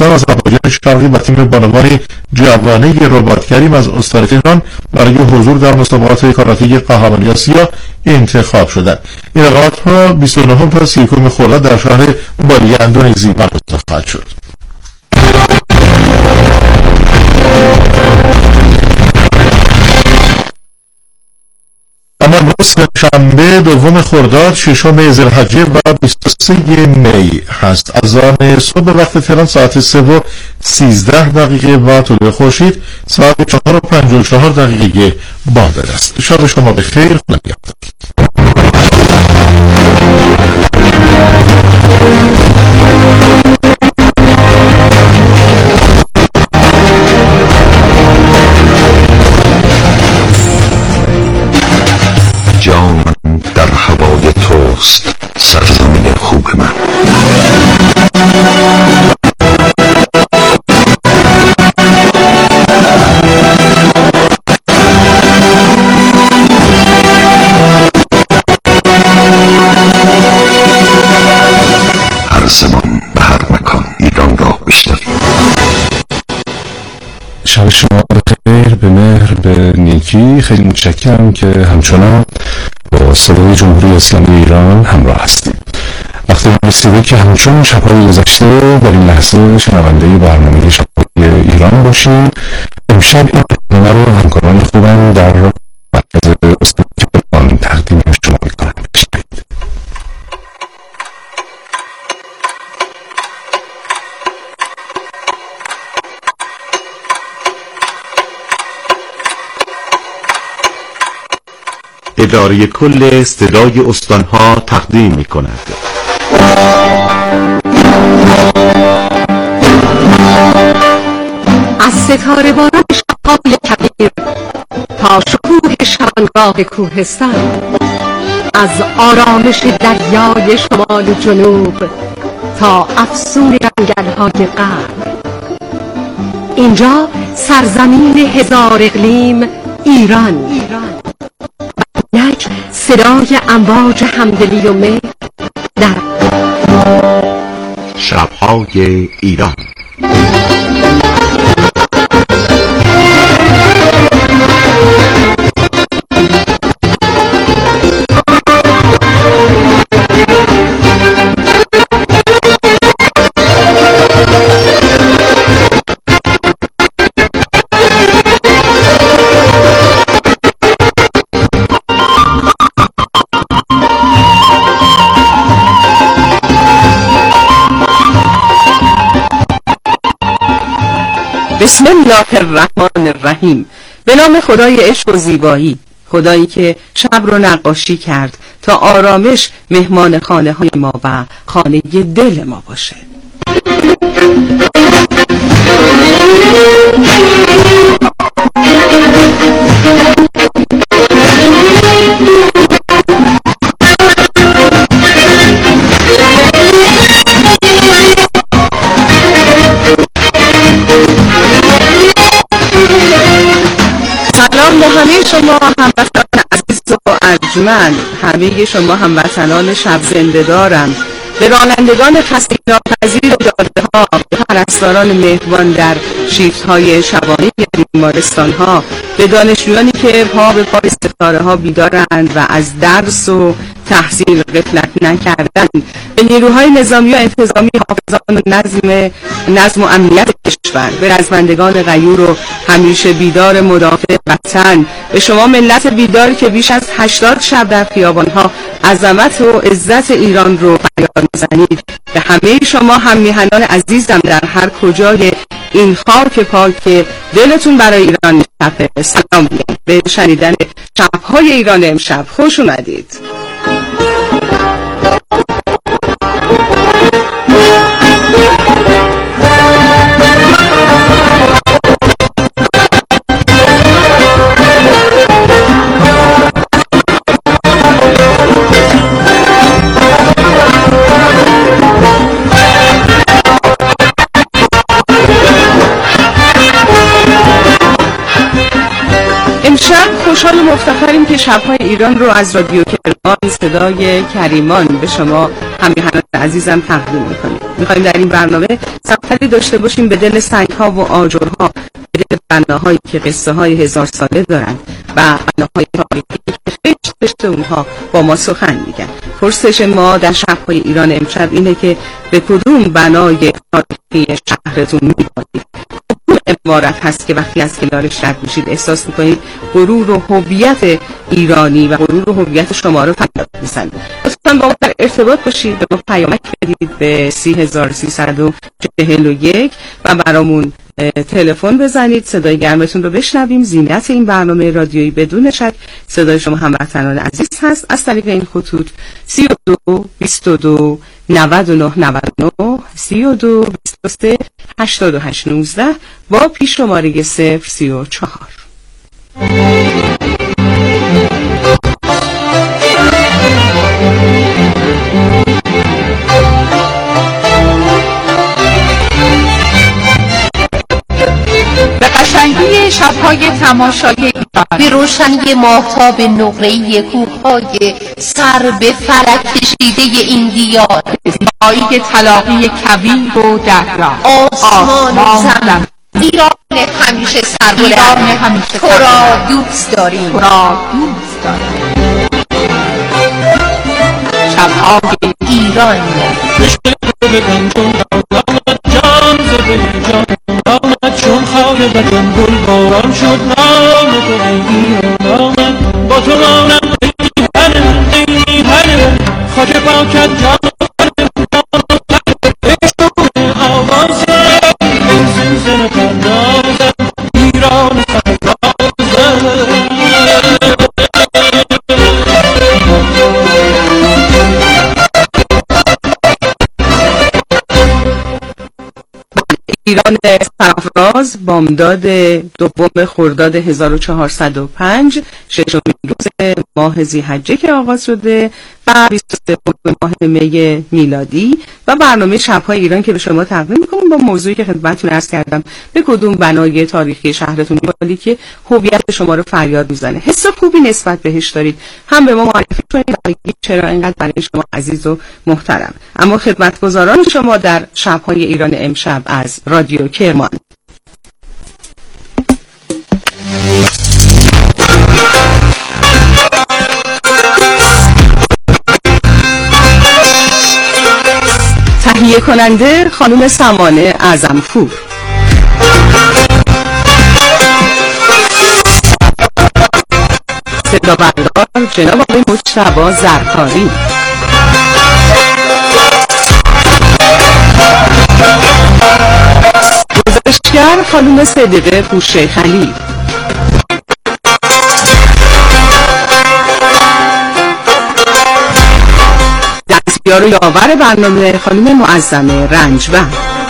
افغانستان آذربایجان شرقی و تیم بانوان جوانه رباط کریم از استان تهران برای حضور در مسابقات کاراته قهرمانی آسیا انتخاب شدند. این رقابت‌ها 29 تا 31 خرداد در شهر بالی اندونزی برگزار خواهد شد. اما روز شنبه 2 خرداد 6 ذوالحجه و 23 می هست. از آن صبح وقت تهران ساعت 3:13 و طلوع خورشید ساعت 4:54 بامداد است. شب شما بخیر. خدا نگهدار. جان در هوای توست سرزمین خوب من. هر زمان به هر مکان ایران را بشنوید. شب شما بخیر، به مهر، به نیکی. خیلی متشکرم که همچنان با صدای جمهوری اسلامی ایران همراه هستیم. وقتی رسیده که همچون شب‌های گذشته در این لحظه شنونده برنامه شب‌های ایران باشیم. امشب این برنامه رو همکاران خوبم در مرکز استان تقدیم شما می‌کنم. اداره کل صدای استانها تقدیم می کند. از ستاره باران شب‌های کبیر تا شکوه شبانگاه کوهستان، از آرامش دریای شمال و جنوب تا افسون جنگل‌های غرب، اینجا سرزمین هزار اقلیم ایران. یک صدای امواج همدلی و مهر در شب‌های ایران. بسم الله الرحمن الرحیم. به نام خدای عشق و زیبایی، خدایی که شب رو نقاشی کرد تا آرامش مهمان خانه های ما و خانه دل ما باشه. سلام به همه شما هموطنان عزیز و ارجمند، همه شما هموطنان شب زنده دارم، به رانندگان خسته ناپذیر و داده‌ها، به پرستاران مهربان در شیفت‌های شبانه بیمارستان‌ها، به دانشجویانی که پا به پای ستاره‌ها بیدارند و از درس و تحصیل غفلت نکردند، به نیروهای نظامی و انتظامی حافظان نظم و امنیت کشور، به رزمندگان غیور و همیشه بیدار مدافع وطن، به شما ملت بیدار که بیش از 80 شب در خیابان‌ها عظمت و عزت ایران رو فریاد می‌زنید، به همه شما هم میهنان عزیزم در هر کجای این خاک پاک دلتون برای ایران می‌تپه، سلام میگم. به شنیدن شب‌های ایران امشب خوش اومدید. امشب خوشحال و مفتخریم که شب‌های ایران رو از رادیو کرمان صدای کریمان به شما همیهنان عزیزم تقدیم می‌کنیم. می‌خوایم در این برنامه سفری داشته باشیم به دل سنگ‌ها و آجرها، به دل بناهایی که قصه‌های هزار ساله دارند و بناهای تاریخی که خشت اونها با ما سخن میگن. پرسش ما در شب‌های ایران امشب اینه که به کدوم بنای تاریخی شهرتون می‌بالید؟ عبارت هست که وقتی از کنارش رد میشید احساس میکنید غرور و هویت ایرانی و غرور و هویت شما رو فریاد میزنید. لطفاً با ما در ارتباط باشید، به ما پیامک بدید به 30341 و برامون تلفن بزنید، صدای گرمتون رو بشنویم. زینت این برنامه رادیویی بدون شک صدای شما هموطنان عزیز هست از طریق این خطوط 32 22 99 99 32 23 88 19 با پیش شماره 034. به قشنگی شب‌های تماشای ایران، به روشنی ماهتاب نقره‌ای کوه‌های سر به فلک کشیده این دیار، زیبایی تلاقی کویر و دریا، آسمان و زمین، ایران همیشه سربلند، تو را دوست داریم. شب‌های ایران چون خواب بدن گل باران شد نام تو ایران آمد با تو مانم ای هر خاک پاکت جان آواز این زنزن پردازم ایران ایران سرافراز بامداد دوم خرداد 1405 ششمین روز ماه ذی‌حجه که آغاز شده و 23 ماه می میلادی و برنامه شب‌های ایران که به شما تقدیم می‌کنم با موضوعی که خدمتتون عرض کردم، به کدوم بنای تاریخی شهرتون می‌بالید که هویت شما رو فریاد میزنه. حس خوبی نسبت بهش دارید، هم به ما معرفی کنید چرا اینقدر برای شما عزیز و محترم. اما خدمتگزاران شما در شب‌های ایران امشب از رادیو کرمان. تهیه کننده خانم سمانه اعظم‌پور، صدا بردار جناب آقای مجتبی زرکاری، گزارشگر خانم صدیقه بوشیخلی، دستیار و یاور برنامه خانم معظمه رنجبر.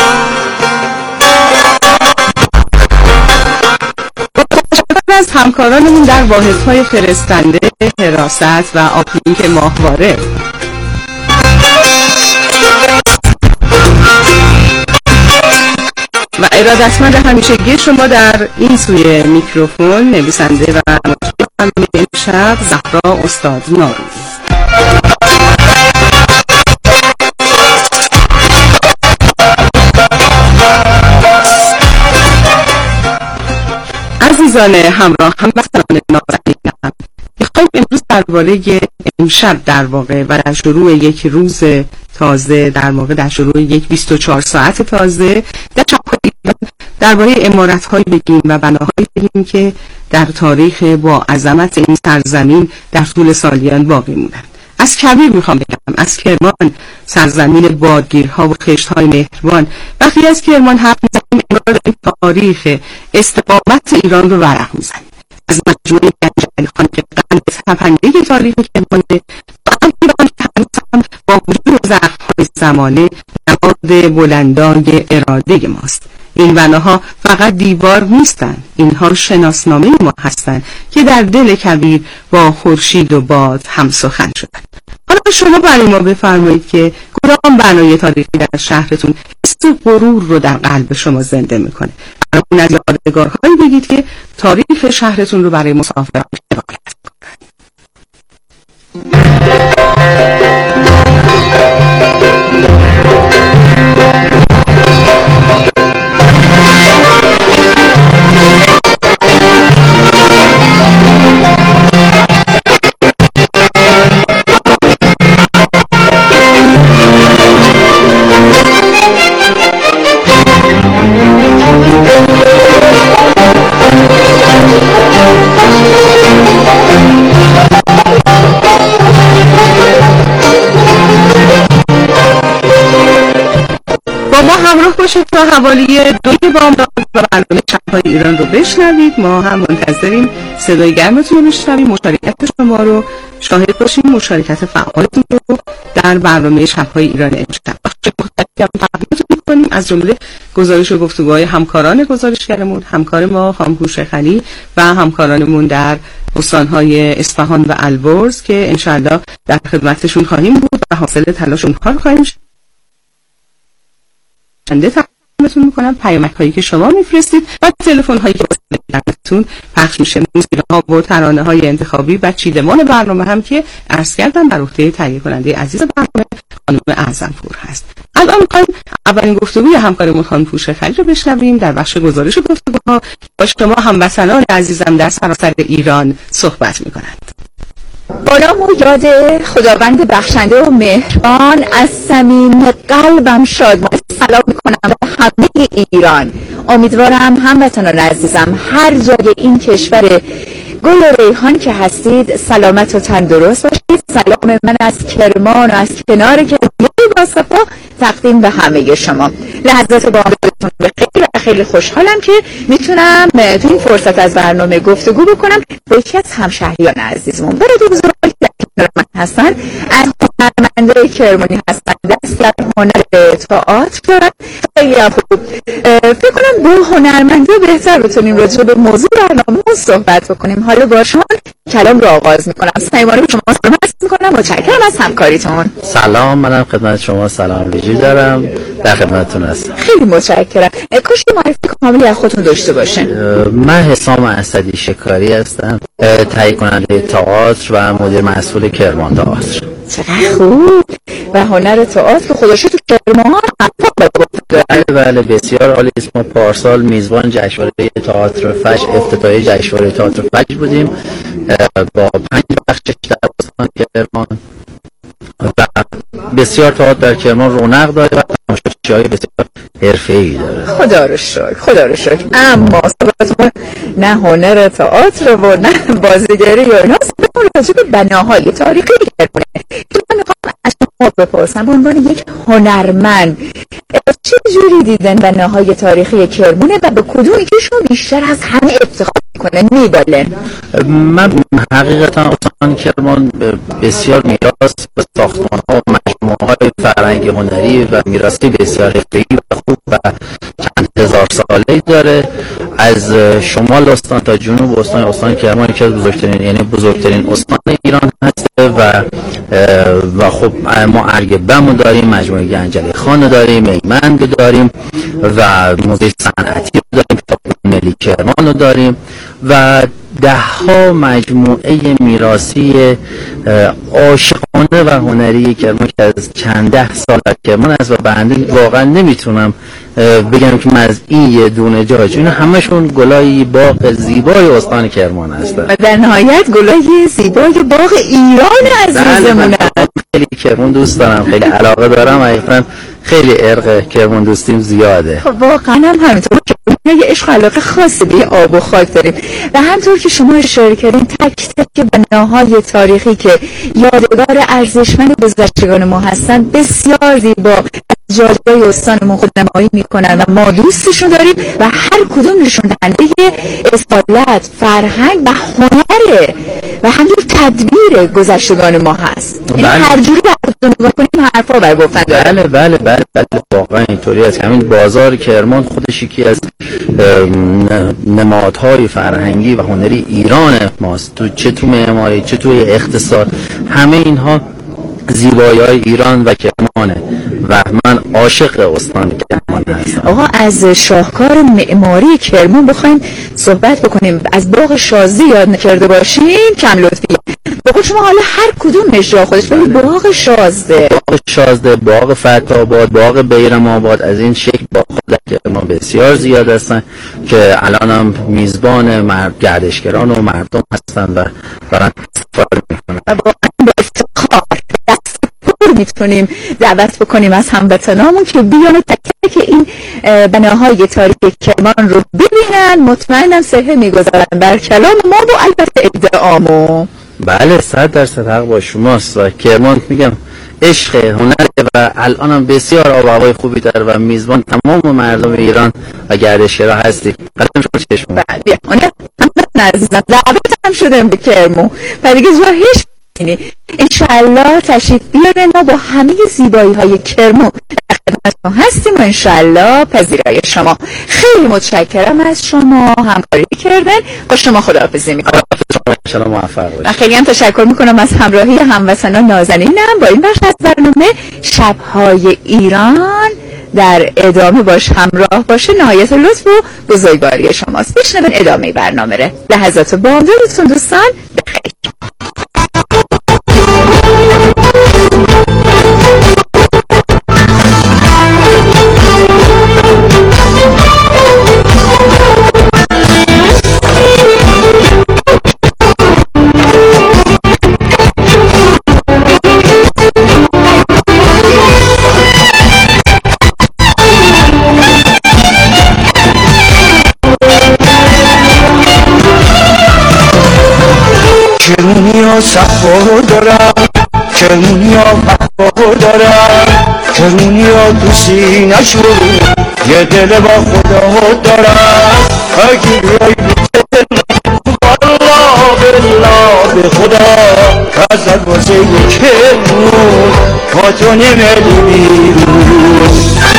از همکارانمون در واحدهای فرستنده، حراست و آپلینک ماهواره. و ارادتمند همیشگی شما در این سوی میکروفون نویسنده و مجری امشب زهرا استاد ناروی. عزیزان همراه هموطنان نازنینم، میخوایم امروز درباره امشب در واقع و در شروع یک روز تازه، در واقع در شروع یک 24 ساعت تازه در شب‌های ایران درباره عمارت‌هایی بگیم و بناهایی بگیم که در تاریخ با عظمت این سرزمین در طول سالیان باقی موندند. از کویر میخوام بگم، از کرمان، سرزمین بادگیرها و خشت‌های مهربان. وقتی از کرمان حرف میزنیم امروز تاریخ استقامت ایران رو ورق میزنیم. از مجموعه گنج علی خان که قند تپنده تاریخ کرمانه و ایران که هنوز هم با وجود ضعف‌های زمانه نماد بلندای اراده ماست. این بناها فقط دیوار نیستن، اینها شناسنامه ما هستن که در دل کویر با خورشید و باد هم سخن شدن. حالا شما برای ما بفرمایید که کدام بنای تاریخی در شهرتون حس غرور رو در قلب شما زنده میکنه؟ برامون از یادگارهایی بگید که تاریخ شهرتون رو برای مسافران روایت کنید. همراه باشید تا حوالی 2 بامداد و برنامه شب‌های ایران رو بشنوید. ما هم منتظریم صدای گرمتون رو بشنویم، مشارکت شما رو شاهد باشیم، مشارکت فعالتون رو در برنامه شب‌های ایران امشب. تقدیمتون می‌کنیم از جمله گزارش و گفتگوهای همکاران گزارشگرمون، همکار ما خانم هوش خلی و همکارانمون در استان‌های اصفهان و البرز که انشالله در خدمتشون خواهیم بود و حاصل تلاش اونها رو خواهیم چنده تقدیمتون میکنم. پیامک هایی که شما میفرستید و تلفن هایی که واسه پخش میشه، موسیقی ها و ترانه های انتخابی و چیدمان برنامه هم که عرض کردم بر عهده تهیه کننده عزیز برنامه خانم اعظمپور هست. الان میخوایم اولین گفتگوی همکارمون خانم هوش خلی رو بشنویم در بخش گزارش گفتگوها با شما هموطنان عزیزم در سراسر ایران صحبت میکنند. با نام و یاد خداوند بخشنده و مهربان از صمیم قلبم شادمان سلام میکنم به همه ایران. امیدوارم هموطنان عزیزم هر جای این کشور گل و ریحان که هستید سلامت و تندرست باشید. سلام من از کرمان و از کنار کرمان با صفا تقدیم به همه شما. لحظات بامدادتون بخیر و خیلی خوشحالم که میتونم تو این فرصت از برنامه گفتگو بکنم با یکی از همشهریان عزیزمون. برای بزرگی که کنار من هستن، از هنرمندای کرمانی هستن، دست در هنر تئاتر دارن. خیلی خوب. فکر کنم با هنرمندا بهتر بتونیم راجع به موضوع برنامه‌مون صحبت بکنیم. حالا با شما کلام رو آغاز میکنم. سیمانو شما سلام عرض میکنم، متشکرم از همکاریتون. سلام، منم خدمت شما سلام ویژه دارم، در خدمتتون هستم. خیلی متشکرم. کاش معرفی کاملی از خودتون داشته باشین. من حسام اسدی شکاری هستم، تهیه کننده تئاتر و مدیر مسئول کرمان تئاتر. چقدر خوب. و هنر تئاتر که خودش تو کرمان بله بسیار عالی است. ما پارسال میزبان جشنواره تئاتر فجر، افتتاحیه جشنواره تئاتر فجر بودیم با 5 بخشش در استان کرمان و بسیار تئاتر در کرمان رونق داره و تماشاچی‌های بسیار حرفه‌ای داره. خدا رو شکر، خدا رو شکر. اما صحبتمون نه هنر تئاتر و نه بازیگری و اینا، صحبتمون راجع به بناهای تاریخی کرمانه. من می‌خوام از شما بپرسم به عنوان یک هنرمند چه جوری دیدن بناهای تاریخی کرمانه و به کدومی که شما بیشتر از همه افتخار میکنه میبالن؟ من حقیقتا استان کرمان بسیار میراث و ساختمان‌ها و مجموعه‌های فرهنگی هنری و میراثی بسیار حرفه‌ای و خوب و چند هزار ساله داره. از شمال استان تا جنوب استان کرمان یکی از بزرگترین استان ایران هست و خب ما ارگبم داریم، مجموعه گنجلی خان داریم، میمند داریم و موزه صنعتی داریم، کتابخانه ملی کرمان داریم و 10 مجموعه میراثی عاشقانه و هنری کرمان که از چند 10 سال در کرمان است و بنده واقعا نمیتونم بگم که مزعی دونه جاج. اینا همشون گلای باغ زیبای استان کرمان هستن و در نهایت گلای زیبای باغ ایران عزیزمون. خیلی کرمان دوست دارم، خیلی علاقه دارم، حقیقتا خیلی عرق کرمان دوستیم زیاده. خب واقعا هم همینطور یه عشق علاقه خاصی به آب و خاک داریم و همطور که شما اشاره کردین تک تک بناهای تاریخی که یادگار ارزشمند گذشتگان ما هستن بسیار زیبا از جاده‌های استانمون خودنمایی میکنن و ما دوستشون داریم و هر کدوم نشون دهنده اصالت، فرهنگ و هنره و همینطور تدبیر گذشتگان ما هست. این هر جوری برداشت نگاه کنیم حرفا بر گفتن داره. بله واقعا اینطوری است. همین بازار کرمان خودش یکی از نمادهای فرهنگی و هنری ایران ماست، چه تو معماری چه تو اقتصاد، همه اینها زیبایی‌های ایران و کرمانه و من عاشق استان کرمان هستم. آقا از شاهکار معماری کرمان بخوایم صحبت بکنیم، از باغ شازده یاد نکرده باشین کم لطفی. بقول شما حالا هر کدومش جا خودش، ولی باغ شازده، باغ فتح‌آباد، باغ بیرم آباد، از این شکل باغ‌ها در کرمان بسیار زیاد هستن که الان هم میزبان گردشگران و مردم هستن و دارن استفاده میکنن. واقعا با افتخار میتونیم دعوت بکنیم از هموطنامون که بیان تک تک این بناهای تاریخی کرمان رو ببینن. مطمئنم صحه میگذارن بر کلام ما و البته ادعامو. بله 100% حق با شماست و کرمان میگم عشق هنر و الان هم بسیار آب و هوای خوبی داره و میزبان تمام مردم ایران و گردشگرا هستی. قدم شما چشم. بله اون عزیزم دعوت هم شدم به کرمان و دیگه جا هیچ انشاءالله تشریف بیارن. ما با همه زیبایی های کرمان در خدمتتون هستیم و انشاءالله پذیرای شما. خیلی متشکرم از شما همکاری کردن. با شما خداحافظی میکنم. انشاءالله موفق باشید. و خیلی هم تشکر میکنم از همراهی هموطنان نازنینم با این بخش از برنامه شب‌های ایران. در ادامه باش همراه باشه. نهایت لطف و بزرگواری شماست. بشنون ادامه برنامه ره. لحظات بامدادتون دوستان بخیر. کرمونیا صفا دارم، کرمونیا وفا دارم، کرمونیا دوستی نشو یه دل با خدا دارم. اگه بیایی والله بالله به خدا ازت واسه یک کرمون با تو نمیدی بیرون.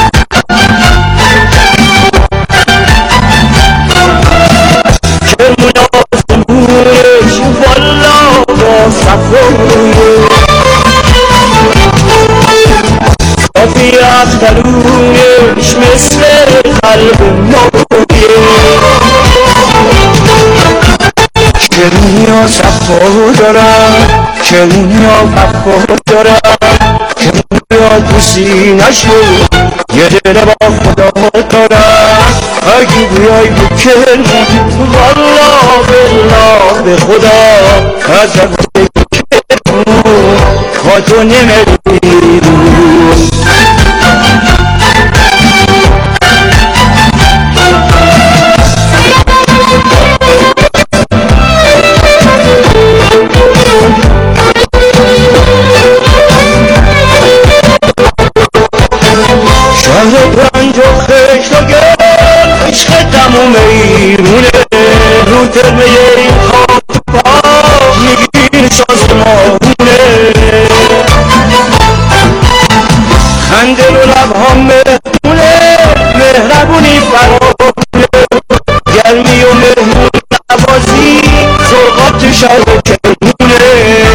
کرمونا زمونش والا با صفایه صافی اخترونش مثل قلب مایه. کرمونیا صفا دارم، کرمونیا وفا دارم، کرمونیا دوستی نشو یه دل با خدا دارم. اگه بیای به کرمون والله بالله به خدا ازت واسه کرمون با تو نمیدی بیرون. شهر رنج و خشت و گل عشق تموم ایرونه، رو ترمه این خاک پا میگین سازمانونه. خنده رو لبها مهمونه، مهربونی فرامونه، گرمی و مهمون نوازی سوقات شهر کرمونه.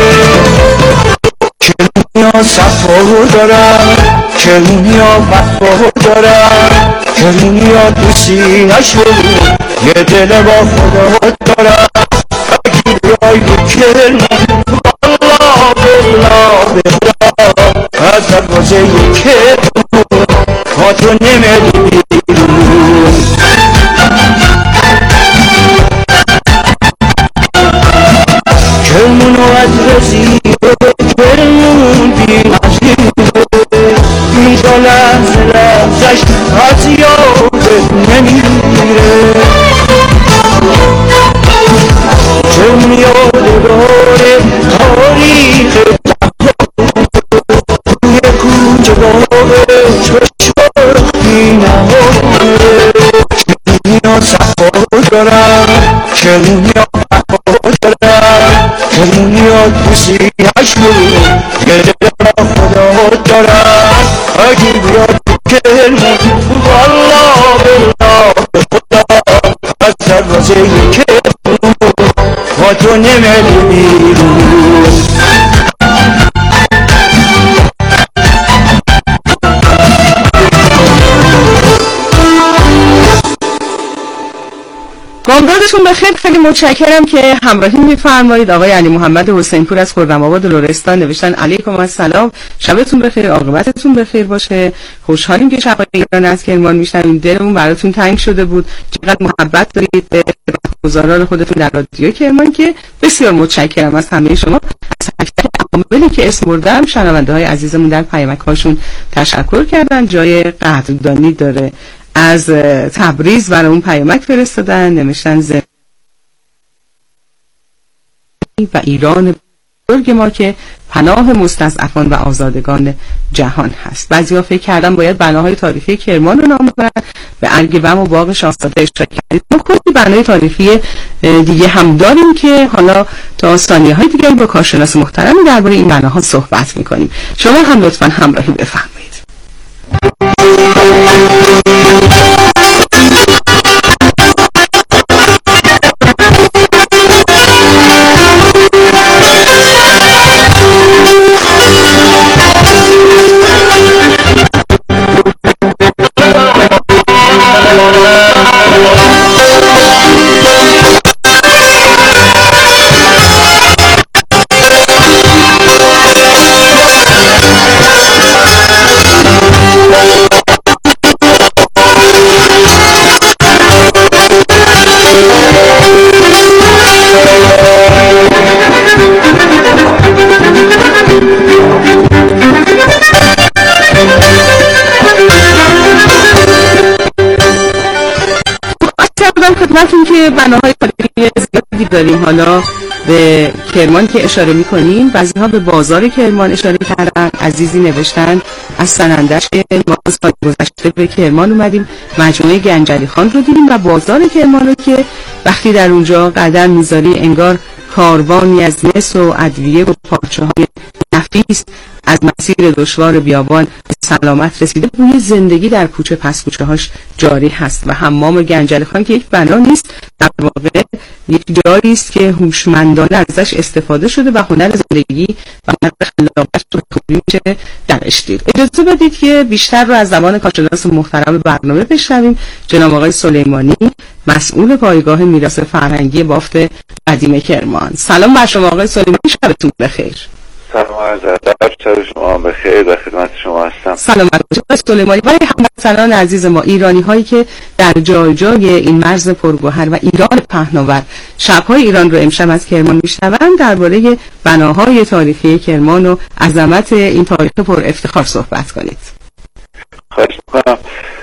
کرمونیا صفا دارم، کرمونیا وفا دارم، کرمونیا دوستی نشو یه دل با خدا دارم. اگه بیای به کرمون والله بالله به خدا ازت واسه یک کرمون با تو نمیدی بیرون. کرمون و از رزیده کرمون بی نظیره، اینجا لحظه لحظش از یادت نمیره. چون یادگار تاریخ توی کوچه باغش به شوخی نهاره. کرمونیا صفا دارم، کرمونیا وفا دارم، کرمونیا دوستی نشو یه دل با خدا دارم. اگه بیاد کرمون والله بالله به خدا ازت واسه کرمون با تو نمیدی بیرون. بامدادتون بخیر. خیلی متشکرم که همراهی می‌فرمایید. آقای علی محمد حسینپور از خرم‌آباد لرستان نوشتن علیکم السلام، شبتون بخیر، عاقبتتون بخیر باشه. خوشحالیم که شبای ایران از کرمان میشنویم. دلمون براتون تنگ شده بود. چقدر محبت دارید به گزاران خودتون در رادیو کرمان که بسیار متشکرم از همه شما. از تک تک عواملی که اسم بردم شنونده‌های عزیزمون در پیامک‌هاشون تشکر کردن. جای قدردانی داره. از تبریز برامون پیامک فرستادن، نوشتن زمین و ایران بزرگ ما که پناه مستضعفان و آزادگان جهان هست. بعضی‌ها فکر کردن باید بناهای تاریخی کرمان رو نام ببرن، به ارگ بم و باغ شاهزاده اشاره کردید. ما کلی بنای تاریخی دیگه هم داریم که حالا تا ثانیه‌های دیگه با کارشناس محترمی درباره این بناها صحبت می‌کنیم. شما هم لطفاً همراهی بفرمایید. خدمتون که بناهای تاریخی زیادی داریم. حالا به کرمان که اشاره میکنیم، بعضی ها به بازار کرمان اشاره کردن. عزیزی نوشتن از سنندش ما سال گذشته به کرمان اومدیم، مجموعه گنجلی خان رو دیدیم و بازار کرمان رو که وقتی در اونجا قدم میذاری انگار کاروانی از مس و ادویه و پارچه های نفیس از مسیر دشوار بیابان سلامت رسیده. بوی زندگی در کوچه پس کوچه هاش جاری هست و حمام گنجلی خان که یک بنا نیست، در واقع یک جایی است که هوشمندانه ازش استفاده شده و هنر زندگی و هنر خلاقیت رو خوبی میشه درش دید. اجازه بدید که بیشتر رو از زبان کارشناس محترم برنامه بشنویم، جناب آقای سلیمانی، مسئول پایگاه میراث فرهنگی بافت قدیم کرمان. سلام بر شما آقای سلیمانی، شبتون بخیر. سلام عرض ادب، شب شما بخیر، در خدمت شما هستم. سلام علیکم سلیمانی. برای هموطنان عزیز ما ایرانی هایی که در جای جای این مرز پرگوهر و ایران پهناور شب‌های ایران رو امشب از کرمان میشنوند، درباره بناهای تاریخی کرمان و عظمت این تاریخ پر افتخار صحبت کنید. خواهش می‌کنم.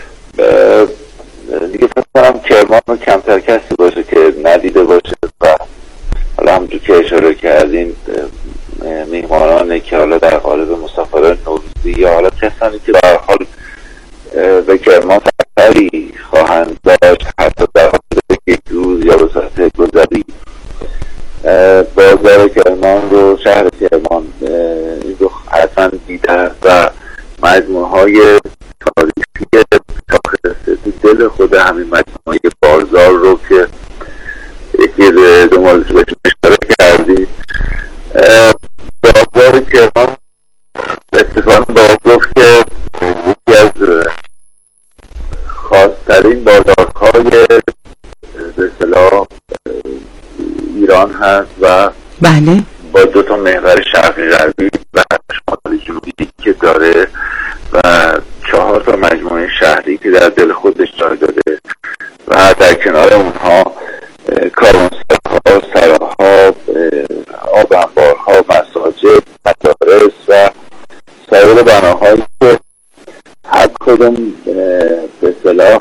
دیگه فکر کنم کرمان رو کمتر کسی باشه که ندیده باشه و حالا همونجور که اشاره کردین میهمانانی که حالا در قالب مسافران نوروزی یا حالا کسانی که در حال به کرمان سفری خواهند داشت، حتی در حال یک روز یا به صورت گذری بازار کرمان رو، شهر کرمان رو حتما دیدن و مجموعه های تاریخی شاخص دل خود همین مجموعه بازار رو که یکی دنبالش بهش اشاره کردید. بازار کرمان اتفاقا باید گفت که یکی از خاص‌ترین بازارهای به اصطلاح ایران هست و بله با 2 محور شرقی غربی و شمالی جنوبی که داره و 4 مجموعه شهری که در دل خودش جای داره و در کنار اونها کاروانسراها، سراها، آب انبارها، مساجد، مدارس و سایر بناهایی که هر کدوم به اصطلاح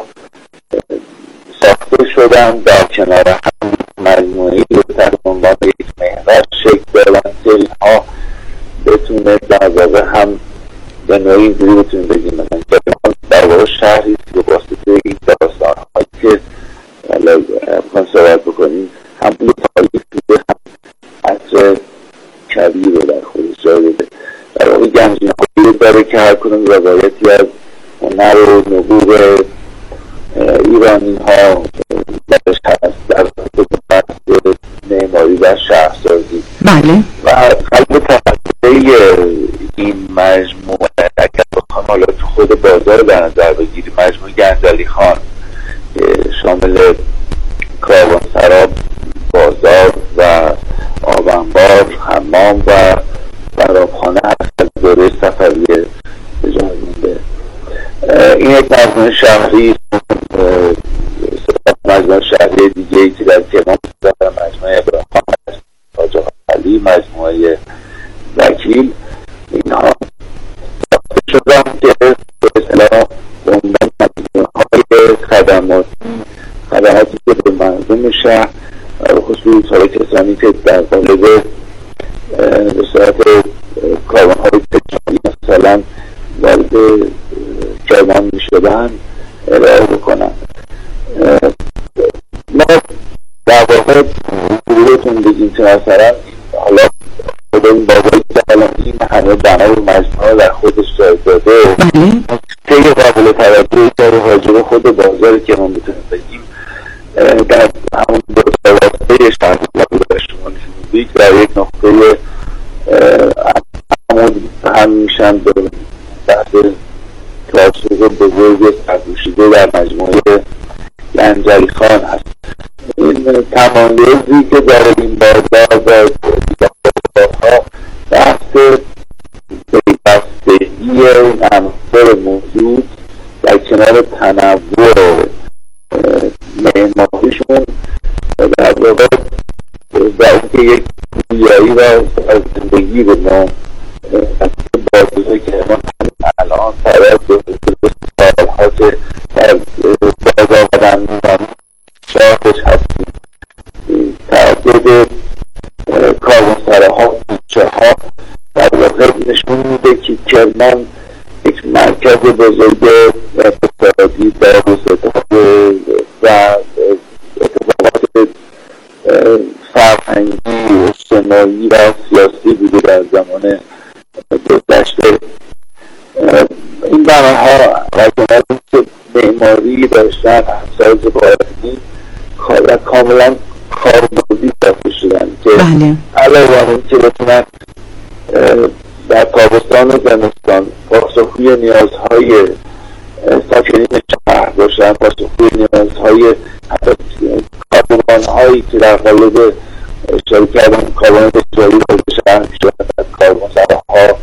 ساخته شدن در کنار هم مجموعی تحت عنوان یک محور شکل دارن که اینها بتونه در واقع هم به نوعی اینجوری بتونیم بگیم مثلا کرمان در واقع شهری که به واسطه این داستان‌هایی که حالا میخوان صحبت بکنیم هم بوی تاریخ بوده، هم عصر کبیر رو در خودش جای بده. در واقع گنجینه‌هایی داره که هر کدوم روایتی از هنر و نبوغ ایرانی ها درش هست در بحث معماری و شهرسازی. بله. و قلب تفصیلی این مجموعه اگر بخوام حالا تو خود بازار در نظر بگیریم، مجموعه گنجلی خان شامل کاروان شراب، بازار و آبانبار، حمام و شرابخانه هست از دوره صفویه به جای مونده. این یک مجموعه شهری مجموعه شهری دیگه ای که در کرمان مجموعه ابراهام هست، حاج علی، مجموعه وکیل، اینها شدن که به اصطلاح مجموعه خدماتی که به مردم شهر و خصوص های کسانی که در قالب به صورت کاروان‌های تجاری مثلا وارد کرمان می شدن ارائه بکنن. ما در واقع گروهتون بگیم که مثلا حالا خود این بابایی که الان این همه بنا و مجموعه در خودش جای داده خیلی قابل توجهی داره حاجب خود بازاری که ما میتونیم بگیم در همون دوسته شهر بودن شما نشونید در یک نقطه همون هم میشن به بحث تاسوق بزرگ سرپوشیده در مجموعه گنجلی خان هست. این تمایزی که داره این بازار و بازارها بحث پیوستگی این عناصر موجود در کنار تنوع معماریشون در واقع در اینکه یک گویایی و از زندگی به ما بازار که ما الان طرف سالها که در بازار آدم شاهدش هستیم، تعدد کاروانسراها ها کوچه ها در واقع نشون میده که کرمان یک مرکز بزرگ اقتصادی داره و اتفاقات فرهنگی، اجتماعی و سیاسی بوده در زمان گذشته. این بناها و کنار که معماری داشتن همسایز بارانی کاملا کاربردی ساخته شدن که علاوه این که بتونن در تابستان و زمستان پاسخگوی نیازهای ساکنین شهر باشن، پاسخگوی نیازهای کاروان‌هایی که در قالب اشاره کردن کاروان تجاری به شهر می‌شدن، کاروانسراها،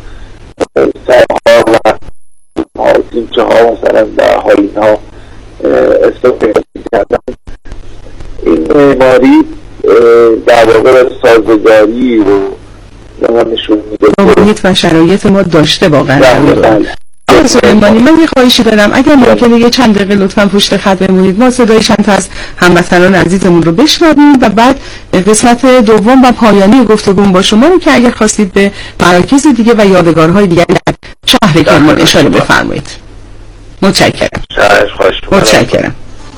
سرها و تیمچه ها مثلا در حال اینها استفاده کردن. این معماری در واقع سازگاری رو ما نشون میده محیط و شرایط ما داشته واقعا. آقای سلیمانی، من یه خواهشی دارم، اگر ممکنه یه چند دقیقه لطفاً پشت خط بمونید، ما صدای چند تا از هموطنان عزیزمون رو بشنویم و بعد قسمت دوم و پایانی گفتگوم با شما رو که اگر خواستید به مراکز دیگه و یادگارهای دیگه در شهر کرمان اشاره بفرمایید. متشکرم. متشکرم.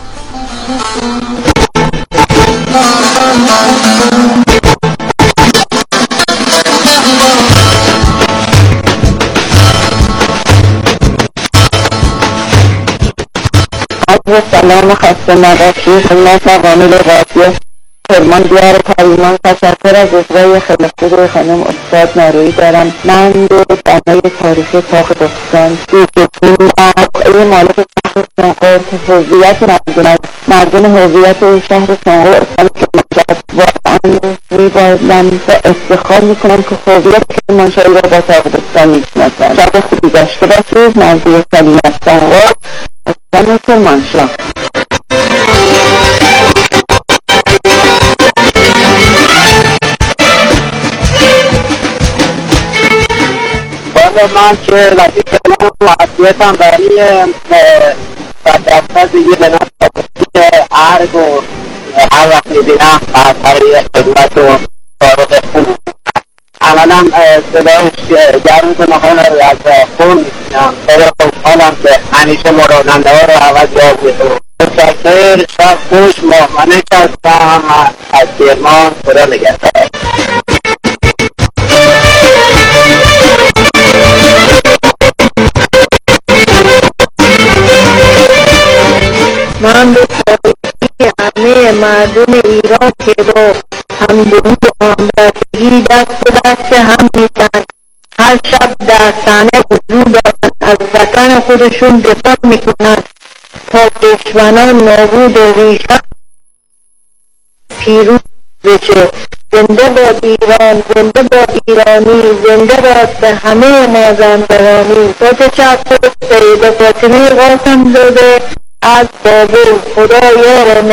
سلام خسته نباشید خدمت قانون رادیو کرمان دیار پیمان. تشکر از اجرای خیلی خوب خانم استاد نارویی دارم. من به بنای تاریخی کاخ دستان این مالک شهر سنقر که هویت مردم هویت شهر سنقر واقعا میبایدم و افتخار میکنم که هویت کرمانشاهی را با کاخ دستان میشناسم. شب خوبی داشته باشید. منظور سلیم از سنقر استان کرمانشاه. من که لطیف کلام معصیتم برای دفتر دیگه به نام ارگ و هر وقت میبینم برای خدمت و فارغ خون عملا صدایش گرم که مخانه رو از خون میبینم. خیلی خوشحالم که همیشه مراننده ها رو عوض یاد میکنم. متشکر. شب خوش. مهمانه هستم از کرمان. خدا نگهدار. من به تاریخی همه مردم ایران که با همدلی و همبستگی دست به دست هم میدن، هر شب در صحنه حضور دارن، از وطن خودشون دفاع میکنن تا دشمنان نابود و ریشه پیروز بشه. زنده باد ایران، زنده باد ایرانی، زنده باد به همه مازندرانی. با تشکر سید فاطمه قاسم زاده از بابل. خدا یار